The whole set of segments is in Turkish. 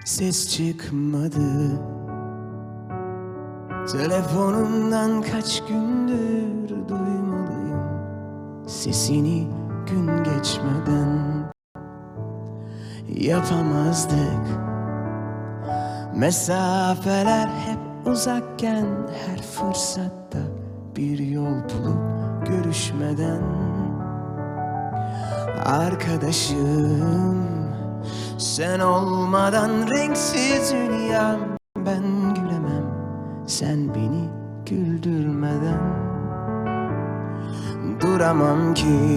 Ses çıkmadı. Telefonumdan kaç gündür duymalıyım sesini gün geçmeden. Yapamazdık. Mesafeler hep uzakken her fırsatta bir yol bulup görüşmeden. Arkadaşım, sen olmadan renksiz dünyam. Ben gülemem sen beni güldürmeden. Duramam ki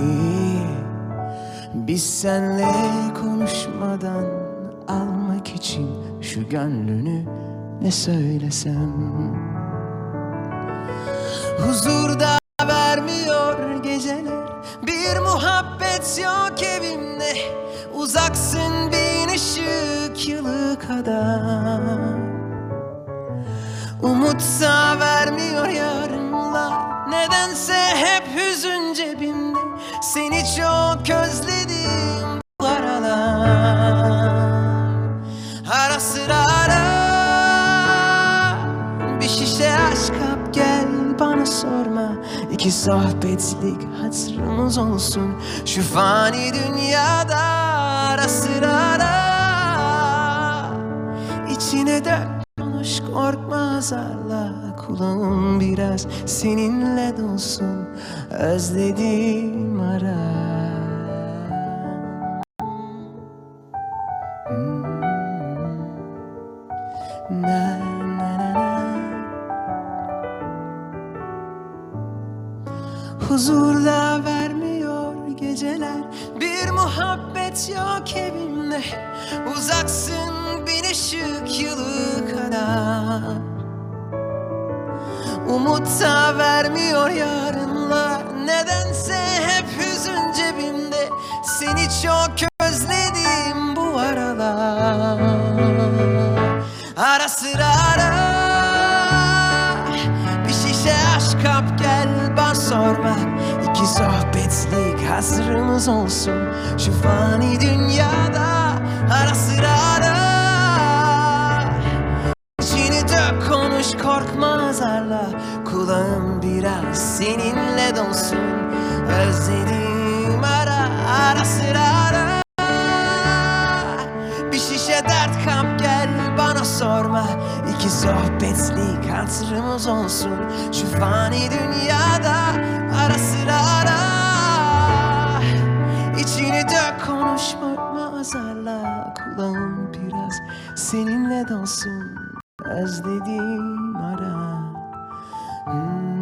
biz senle konuşmadan, almak için şu gönlünü ne söylesem. Huzur da vermiyor geceler, bir muhabbet yok evimde. Uzaksın bin ışık yılı kadar. Umut da vermiyor yarınlar, nedense hep hüzün cebimde. Seni çok özledim bu aralar. Ara sıra ara, bir şişe aşk kap gel bana sorma. İki sohbetlik hatırımız olsun şu fani dünyada. Ara sıra ara, içine dök konuş, korkma azarla. Kulağım biraz seninle dolsun, özledim ara. Na na na na. Huzur da vermiyor geceler, bir muhabbet yok evimde. Uzaksın bin ışık yılı kadar. Umut da vermiyor yarınlar, nedense hep hüzün cebimde. Seni çok özledim bu aralar. Ara sıra ara, bir şişe aşk kap gel bana sorma. İki sohbetlik hasrımız olsun şu fani dünyada. Ara sıra ara, içini dök konuş, korkma azarla. Kulağım biraz seninle dolsun, özledim ara. Ara sıra ara, bir şişe dert kap gel bana sorma. İki sohbetlik hatırımız olsun şu fani dünyada. Ara sıra ara, içini dök konuş, korkma azarla. Kulağım biraz seninle dolsun, özledim ara.